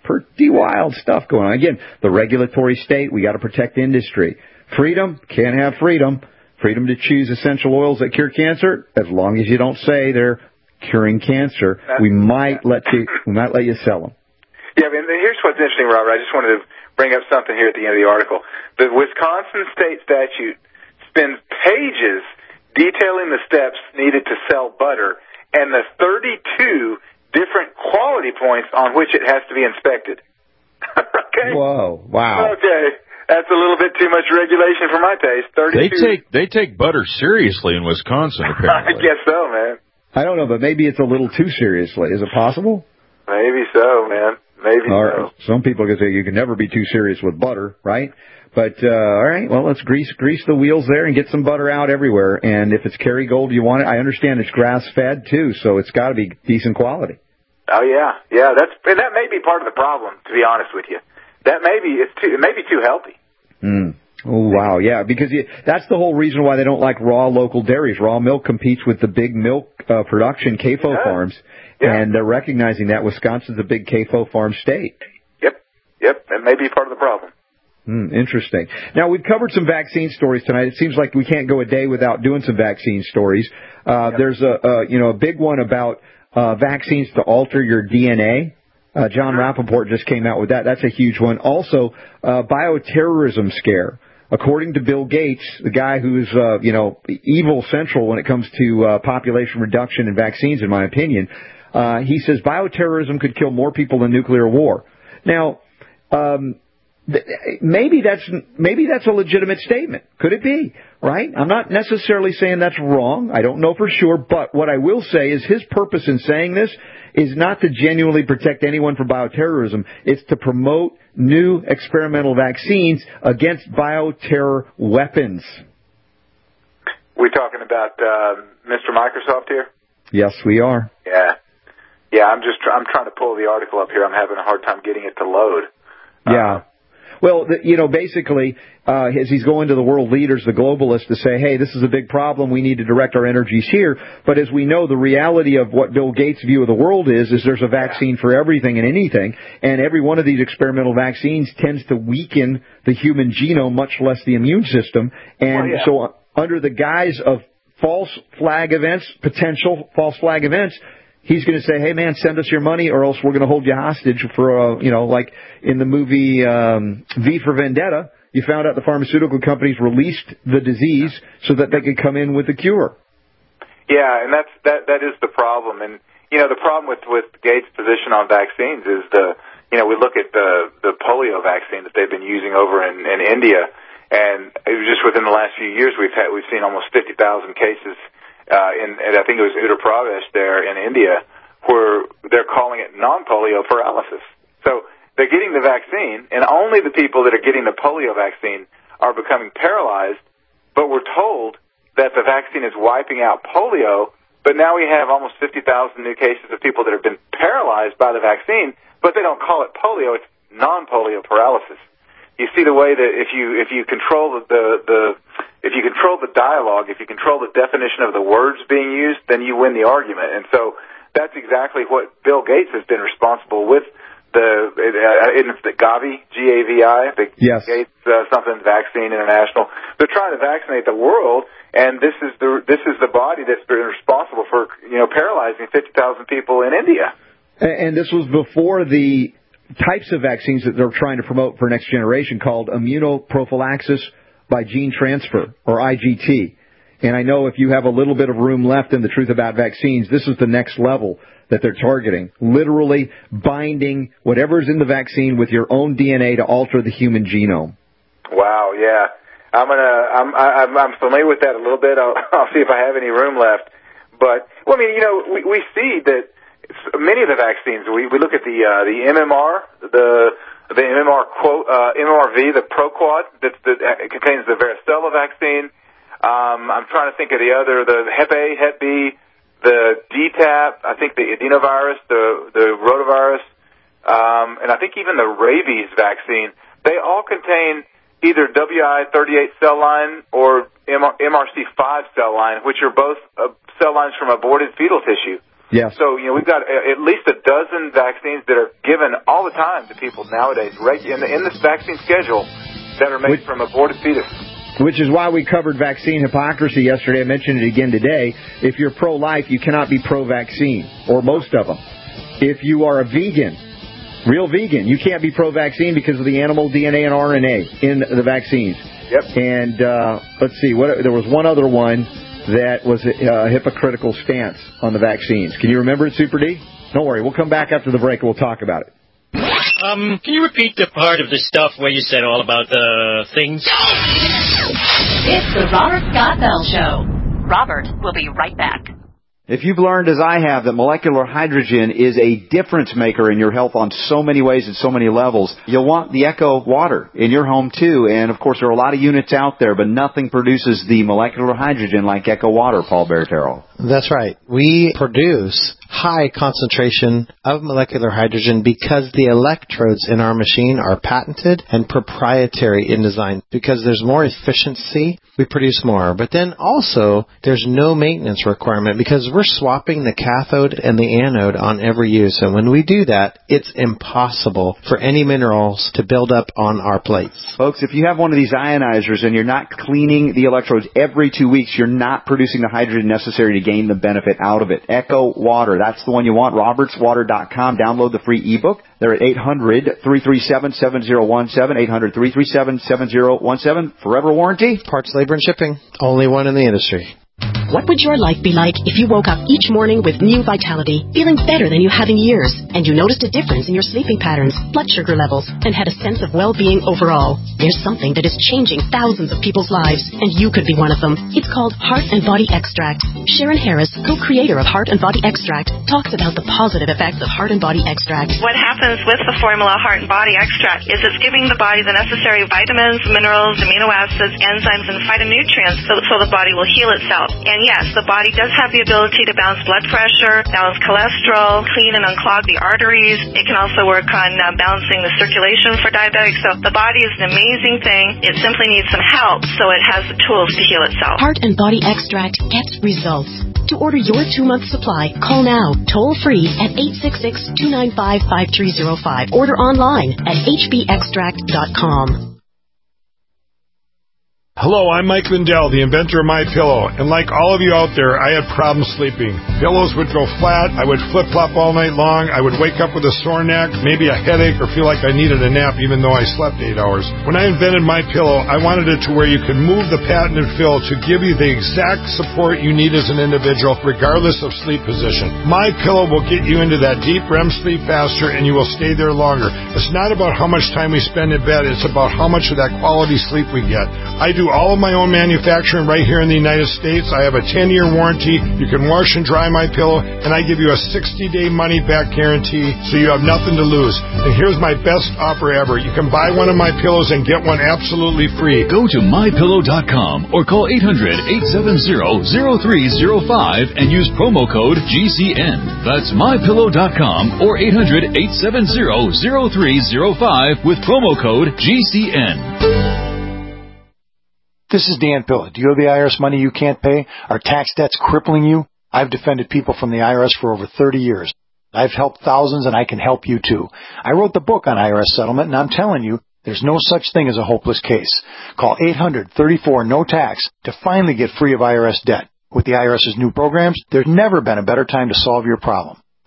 stuff going on. Again, the regulatory state, we got to protect industry. Freedom, can't have freedom. Freedom to choose essential oils that cure cancer, as long as you don't say they're curing cancer, we might let you sell them. Yeah, and here's what's interesting, Robert. I just wanted to bring up something here at the end of the article. The Wisconsin state statute spends pages detailing the steps needed to sell butter and the 32 different quality points on which it has to be inspected. Okay? Whoa, wow. Okay. That's a little bit too much regulation for my taste. 32. They take butter seriously in Wisconsin, apparently. I guess so, man. I don't know, but maybe it's a little too seriously. Is it possible? Maybe so, man. Maybe so. Some people can say you can never be too serious with butter, right? But, all right, well, let's grease the wheels there and get some butter out everywhere. And if it's Kerrygold you want it, I understand it's grass-fed, too, so it's got to be decent quality. Oh, yeah. Yeah, that may be part of the problem, to be honest with you. It may be too healthy. Oh, wow, yeah, because that's the whole reason why they don't like raw local dairies. Raw milk competes with the big milk production, CAFO farms, and they're recognizing that Wisconsin's a big CAFO farm state. Yep, that may be part of the problem. Interesting. Now, we've covered some vaccine stories tonight. It seems like we can't go a day without doing some vaccine stories. There's a big one about vaccines to alter your DNA. John Rappaport just came out with that. That's a huge one. Also, bioterrorism scare. According to Bill Gates, the guy who's, evil central when it comes to population reduction and vaccines, in my opinion, he says bioterrorism could kill more people than nuclear war. Now, maybe that's a legitimate statement. Could it be? Right? I'm not necessarily saying that's wrong. I don't know for sure. But what I will say is his purpose in saying this is not to genuinely protect anyone from bioterrorism. It's to promote new experimental vaccines against bioterror weapons. We talking about Mr. Microsoft here? Yes, we are. Yeah. I'm trying to pull the article up here. I'm having a hard time getting it to load. Yeah. Well, basically, as he's going to the world leaders, the globalists, to say, hey, this is a big problem, we need to direct our energies here. But as we know, the reality of what Bill Gates' view of the world is there's a vaccine for everything and anything, and every one of these experimental vaccines tends to weaken the human genome, much less the immune system. And so under the guise of potential false flag events, he's going to say, hey, man, send us your money or else we're going to hold you hostage for, like in the movie V for Vendetta, you found out the pharmaceutical companies released the disease so that they could come in with a cure. Yeah, and that is the problem. And, the problem with Gates' position on vaccines is we look at the polio vaccine that they've been using over in India, and it was just within the last few years we've seen almost 50,000 cases and I think it was Uttar Pradesh there in India, where they're calling it non-polio paralysis. So they're getting the vaccine, and only the people that are getting the polio vaccine are becoming paralyzed, but we're told that the vaccine is wiping out polio, but now we have almost 50,000 new cases of people that have been paralyzed by the vaccine, but they don't call it polio, it's non-polio paralysis. You see the way that if you control if you control the dialogue, if you control the definition of the words being used, then you win the argument. And so that's exactly what Bill Gates has been responsible with it's the Gavi, G-A-V-I, the Gates something vaccine international. They're trying to vaccinate the world, and this is the body that's been responsible for paralyzing 50,000 people in India. And this was before the types of vaccines that they're trying to promote for next generation called immunoprophylaxis by gene transfer, or IGT. And I know if you have a little bit of room left in the Truth About Vaccines, this is the next level that they're targeting. Literally binding whatever's in the vaccine with your own DNA to alter the human genome. Wow, yeah. I'm familiar with that a little bit. I'll see if I have any room left. But, well, I mean, you know, we see that many of the vaccines, we look at the MMR, the MMRV, the ProQuad, that contains the varicella vaccine. I'm trying to think of the other, the Hep A, Hep B, the DTaP, I think the adenovirus, the rotavirus, and I think even the rabies vaccine. They all contain either WI38 cell line or MRC5 cell line, which are both cell lines from aborted fetal tissue. Yeah. So, you know, we've got at least a dozen vaccines that are given all the time to people nowadays, in this vaccine schedule, that are made from aborted fetus. Which is why we covered vaccine hypocrisy yesterday. I mentioned it again today. If you're pro-life, you cannot be pro-vaccine, or most of them. If you are a vegan, real vegan, you can't be pro-vaccine because of the animal DNA and RNA in the vaccines. Yep. And let's see, there was one other one that was a hypocritical stance on the vaccines. Can you remember it, Super D? Don't worry, we'll come back after the break and we'll talk about it. Can you repeat the part of the stuff where you said all about the things? It's the Robert Scott Bell Show. Robert will be right back. If you've learned, as I have, that molecular hydrogen is a difference maker in your health on so many ways and so many levels, you'll want the Echo water in your home, too. And, of course, there are a lot of units out there, but nothing produces the molecular hydrogen like Echo water, Paul Bertero. That's right. We produce high concentration of molecular hydrogen because the electrodes in our machine are patented and proprietary in design. Because there's more efficiency, we produce more. But then also, there's no maintenance requirement because we're swapping the cathode and the anode on every use. And when we do that, it's impossible for any minerals to build up on our plates. Folks, if you have one of these ionizers and you're not cleaning the electrodes every 2 weeks, you're not producing the hydrogen necessary to gain the benefit out of it. Echo Water, that's the one you want. RobertsWater.com. Download the free ebook. They're at 800-337-7017, 800-337-7017. Forever warranty. Parts, labor, and shipping. Only one in the industry. What would your life be like if you woke up each morning with new vitality, feeling better than you have in years, and you noticed a difference in your sleeping patterns, blood sugar levels, and had a sense of well-being overall? There's something that is changing thousands of people's lives, and you could be one of them. It's called Heart and Body Extract. Sharon Harris, co-creator of Heart and Body Extract, talks about the positive effects of Heart and Body Extract. What happens with the formula Heart and Body Extract is it's giving the body the necessary vitamins, minerals, amino acids, enzymes, and phytonutrients so the body will heal itself. And yes, the body does have the ability to balance blood pressure, balance cholesterol, clean and unclog the arteries. It can also work on balancing the circulation for diabetics. So the body is an amazing thing. It simply needs some help so it has the tools to heal itself. Heart and Body Extract gets results. To order your 2-month supply, call now, toll free at 866-295-5305. Order online at hbextract.com. Hello, I'm Mike Lindell, the inventor of MyPillow, and like all of you out there, I had problems sleeping. Pillows would go flat, I would flip-flop all night long, I would wake up with a sore neck, maybe a headache, or feel like I needed a nap even though I slept 8 hours. When I invented MyPillow, I wanted it to where you could move the patented fill to give you the exact support you need as an individual, regardless of sleep position. MyPillow will get you into that deep REM sleep faster, and you will stay there longer. It's not about how much time we spend in bed, it's about how much of that quality sleep we get. I do all of my own manufacturing right here in the United States. I have a 10-year warranty. You can wash and dry my pillow, and I give you a 60-day money-back guarantee, so you have nothing to lose. And here's my best offer ever. You can buy one of my pillows and get one absolutely free. Go to MyPillow.com or call 800-870-0305 and use promo code GCN. That's MyPillow.com or 800-870-0305 with promo code GCN. This is Dan Pilla. Do you owe the IRS money you can't pay? Are tax debts crippling you? I've defended people from the IRS for over 30 years. I've helped thousands, and I can help you too. I wrote the book on IRS settlement, and I'm telling you, there's no such thing as a hopeless case. Call 800-34-NO-TAX to finally get free of IRS debt. With the IRS's new programs, there's never been a better time to solve your problem.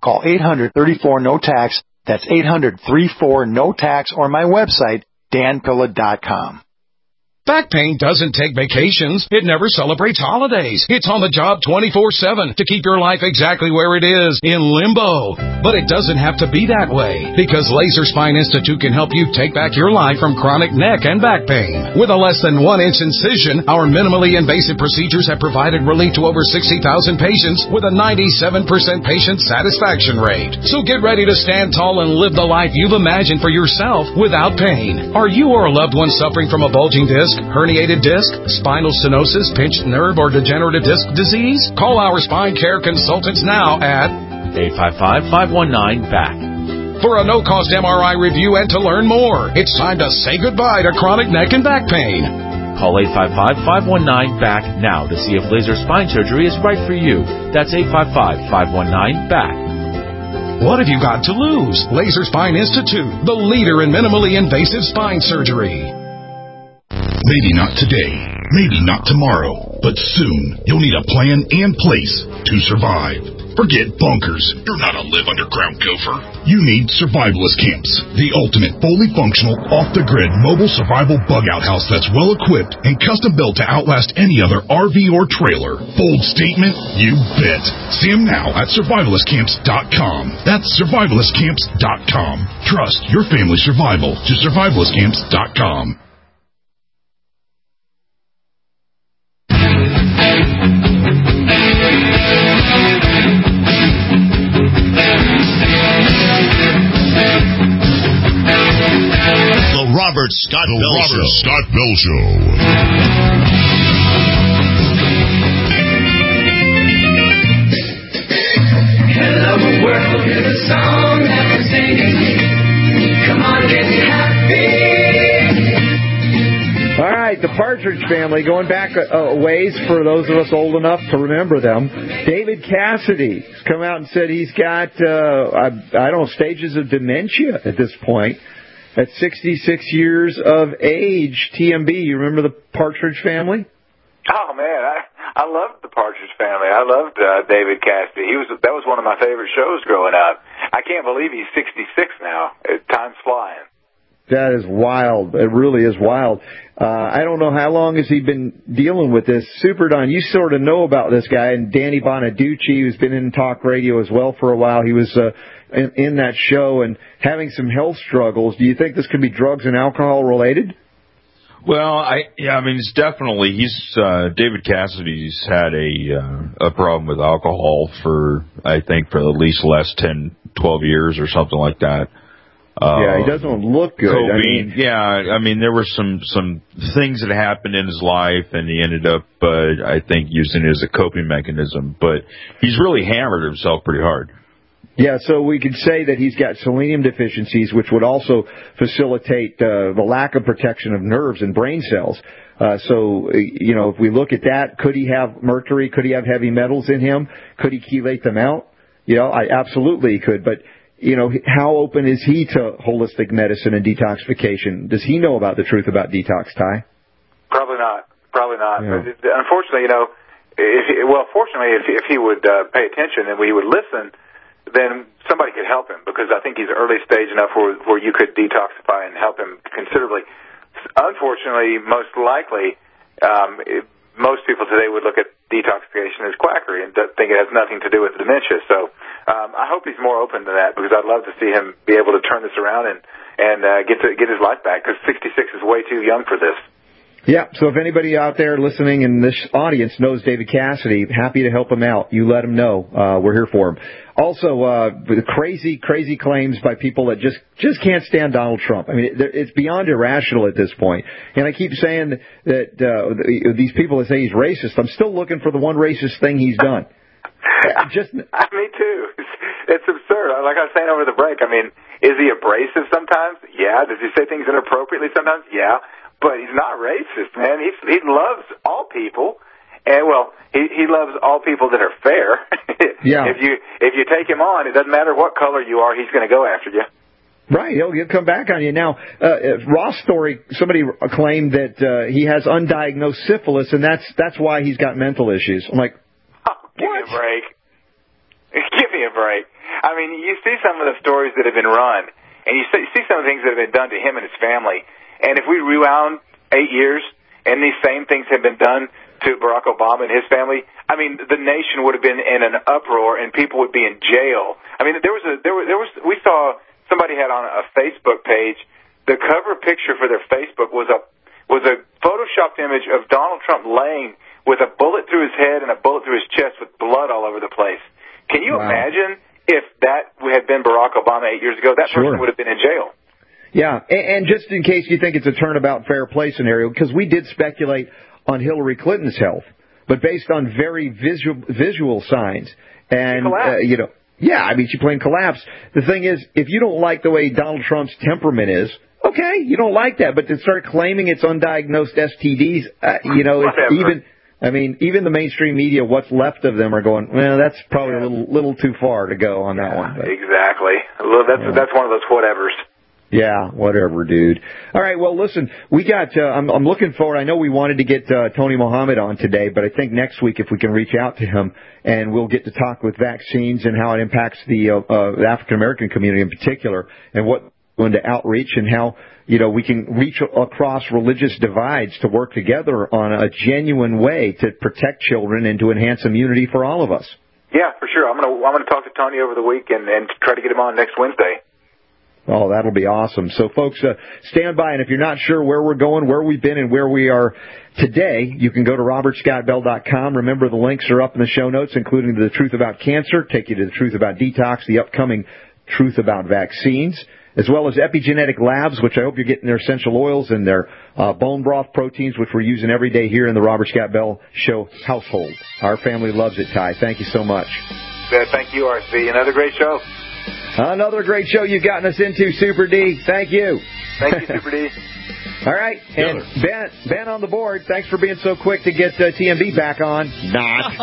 Call 800-34-NO-TAX. That's 800-34-NO-TAX, or my website, danpilla.com. Back pain doesn't take vacations. It never celebrates holidays. It's on the job 24/7 to keep your life exactly where it is, in limbo. But it doesn't have to be that way, because Laser Spine Institute can help you take back your life from chronic neck and back pain. With a less than 1-inch incision, our minimally invasive procedures have provided relief to over 60,000 patients with a 97% patient satisfaction rate. So get ready to stand tall and live the life you've imagined for yourself without pain. Are you or a loved one suffering from a bulging disc, herniated disc, spinal stenosis, pinched nerve, or degenerative disc disease? Call our spine care consultants now at 855-519-BACK. For a no-cost MRI review and to learn more. It's time to say goodbye to chronic neck and back pain. Call 855-519-BACK now to see if laser spine surgery is right for you. That's 855-519-BACK. What have you got to lose? Laser Spine Institute, the leader in minimally invasive spine surgery. Maybe not today, maybe not tomorrow, but soon you'll need a plan and place to survive. Forget bunkers. You're not a live underground gopher. You need survivalist camps, the ultimate fully functional, off-the-grid mobile survival bug-out house that's well-equipped and custom-built to outlast any other RV or trailer. Bold statement? You bet. See them now at survivalistcamps.com. That's survivalistcamps.com. Trust your family's survival to survivalistcamps.com. Robert Scott Bell Show. Hello world, here's a song that we're singing. Come on, get happy. All right, the Partridge Family, going back a ways for those of us old enough to remember them. David Cassidy's come out and said he's got, stages of dementia at this point. At 66 years of age, TMB, you remember the Partridge Family? Oh man, I loved the Partridge Family. I loved David Cassidy. That was one of my favorite shows growing up. I can't believe he's 66 now. Time's flying. That is wild. It really is wild. I don't know how long has he been dealing with this. Super Don, you sort of know about this guy, and Danny Bonaducci, who's been in talk radio as well for a while. He was in that show and having some health struggles. Do you think this could be drugs and alcohol related? Well, it's definitely, David Cassidy's had a problem with alcohol for at least the last 10, 12 years or something like that. He doesn't look good. Codeine, there were some things that happened in his life, and he ended up, I think, using it as a coping mechanism. But he's really hammered himself pretty hard. Yeah, so we could say that he's got selenium deficiencies, which would also facilitate the lack of protection of nerves and brain cells. If we look at that, could he have mercury? Could he have heavy metals in him? Could he chelate them out? Absolutely he could. But, how open is he to holistic medicine and detoxification? Does he know about the truth about detox, Ty? Probably not. Yeah. But unfortunately, fortunately, if he would pay attention and we would listen, then somebody could help him, because I think he's early stage enough where you could detoxify and help him considerably. Unfortunately, most likely, most people today would look at detoxification as quackery and think it has nothing to do with dementia. So I hope he's more open to that, because I'd love to see him be able to turn this around and get his life back, because 66 is way too young for this. Yeah, so if anybody out there listening in this audience knows David Cassidy, happy to help him out. You let him know. We're here for him. Also, the crazy claims by people that just can't stand Donald Trump. I mean, it's beyond irrational at this point. And I keep saying that these people that say he's racist, I'm still looking for the one racist thing he's done. Me too. It's absurd. Like I was saying over the break, is he abrasive sometimes? Yeah. Does he say things inappropriately sometimes? Yeah. But he's not racist, man. He loves all people, and he loves all people that are fair. Yeah. If you take him on, it doesn't matter what color you are, he's going to go after you. Right, he'll come back on you. Now, Ross Story, somebody claimed that he has undiagnosed syphilis, and that's why he's got mental issues. I'm like, give me a break. Give me a break. I mean, you see some of the stories that have been run, and you see some of the things that have been done to him and his family. And if we rewound 8 years and these same things had been done to Barack Obama and his family, I mean, the nation would have been in an uproar and people would be in jail. I mean, we saw somebody had on a Facebook page, the cover picture for their Facebook was a photoshopped image of Donald Trump laying with a bullet through his head and a bullet through his chest with blood all over the place. Can you imagine if that had been Barack Obama 8 years ago? That person would have been in jail. Yeah, and just in case you think it's a turnabout fair play scenario, because we did speculate on Hillary Clinton's health, but based on very visual signs. And, she plain collapsed. The thing is, if you don't like the way Donald Trump's temperament is, okay, you don't like that, but to start claiming it's undiagnosed STDs, even the mainstream media, what's left of them are going, well, that's probably a little too far to go on that one. But. Exactly. That's one of those whatevers. Yeah, whatever, dude. All right, well, listen, we got, I'm looking forward. I know we wanted to get Tony Muhammad on today, but I think next week if we can reach out to him and we'll get to talk with vaccines and how it impacts the African-American community in particular and what we're going to outreach and how, we can reach across religious divides to work together on a genuine way to protect children and to enhance immunity for all of us. Yeah, for sure. I'm gonna talk to Tony over the week and try to get him on next Wednesday. Oh, that'll be awesome. So, folks, stand by, and if you're not sure where we're going, where we've been, and where we are today, you can go to robertscottbell.com. Remember, the links are up in the show notes, including the Truth About Cancer, take you to the Truth About Detox, the upcoming Truth About Vaccines, as well as Epigenetic Labs, which I hope you're getting their essential oils and their bone broth proteins, which we're using every day here in the Robert Scott Bell Show household. Our family loves it, Ty. Thank you so much. Thank you, RC. Another great show. Another great show you've gotten us into, Super D. Thank you. Thank you, Super D. All right. And Ben on the board, thanks for being so quick to get TMB back on. Not.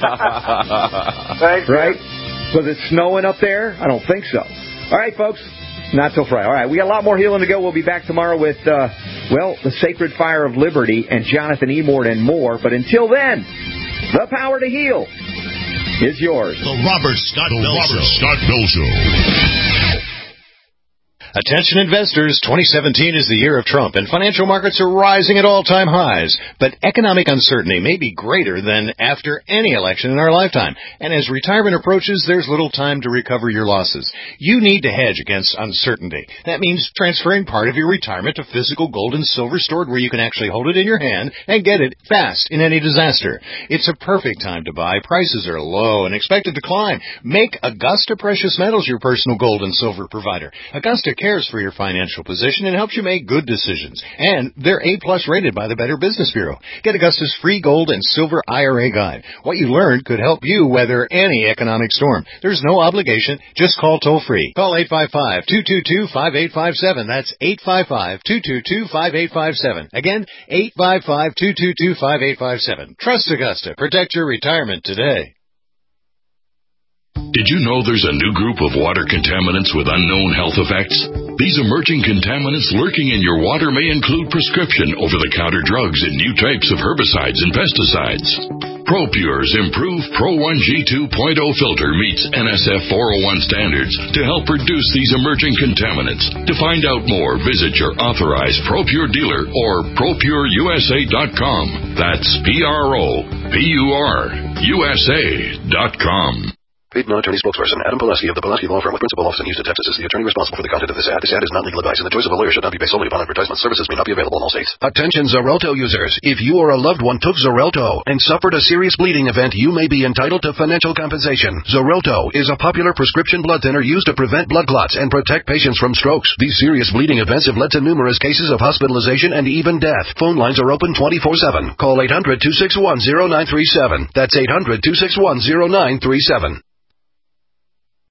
Thanks. Right? Was it snowing up there? I don't think so. All right, folks. Not till Friday. All right. We got a lot more healing to go. We'll be back tomorrow with, the Sacred Fire of Liberty and Jonathan Emord and more. But until then, the power to heal is yours. The Robert Scott Bell Show. Attention investors, 2017 is the year of Trump, and financial markets are rising at all-time highs. But economic uncertainty may be greater than after any election in our lifetime. And as retirement approaches, there's little time to recover your losses. You need to hedge against uncertainty. That means transferring part of your retirement to physical gold and silver stored where you can actually hold it in your hand and get it fast in any disaster. It's a perfect time to buy. Prices are low and expected to climb. Make Augusta Precious Metals your personal gold and silver provider. Augusta cares for your financial position and helps you make good decisions. And they're A+ rated by the Better Business Bureau. Get Augusta's free gold and silver IRA guide. What you learned could help you weather any economic storm. There's no obligation. Just call toll-free. Call 855-222-5857. That's 855-222-5857. Again, 855-222-5857. Trust Augusta. Protect your retirement today. Did you know there's a new group of water contaminants with unknown health effects? These emerging contaminants lurking in your water may include prescription over-the-counter drugs and new types of herbicides and pesticides. ProPure's improved Pro-1G 2.0 filter meets NSF 401 standards to help reduce these emerging contaminants. To find out more, visit your authorized ProPure dealer or ProPureUSA.com. That's ProPureUSA.com. Paid non-attorney spokesperson Adam Pulaski of the Pulaski Law Firm with principal office in Houston, Texas is the attorney responsible for the content of this ad. This ad is not legal advice, and the choice of a lawyer should not be based solely upon advertisement. Services may not be available in all states. Attention Xarelto users. If you or a loved one took Xarelto and suffered a serious bleeding event, you may be entitled to financial compensation. Xarelto is a popular prescription blood thinner used to prevent blood clots and protect patients from strokes. These serious bleeding events have led to numerous cases of hospitalization and even death. Phone lines are open 24/7. Call 800-261-0937. That's 800-261-0937.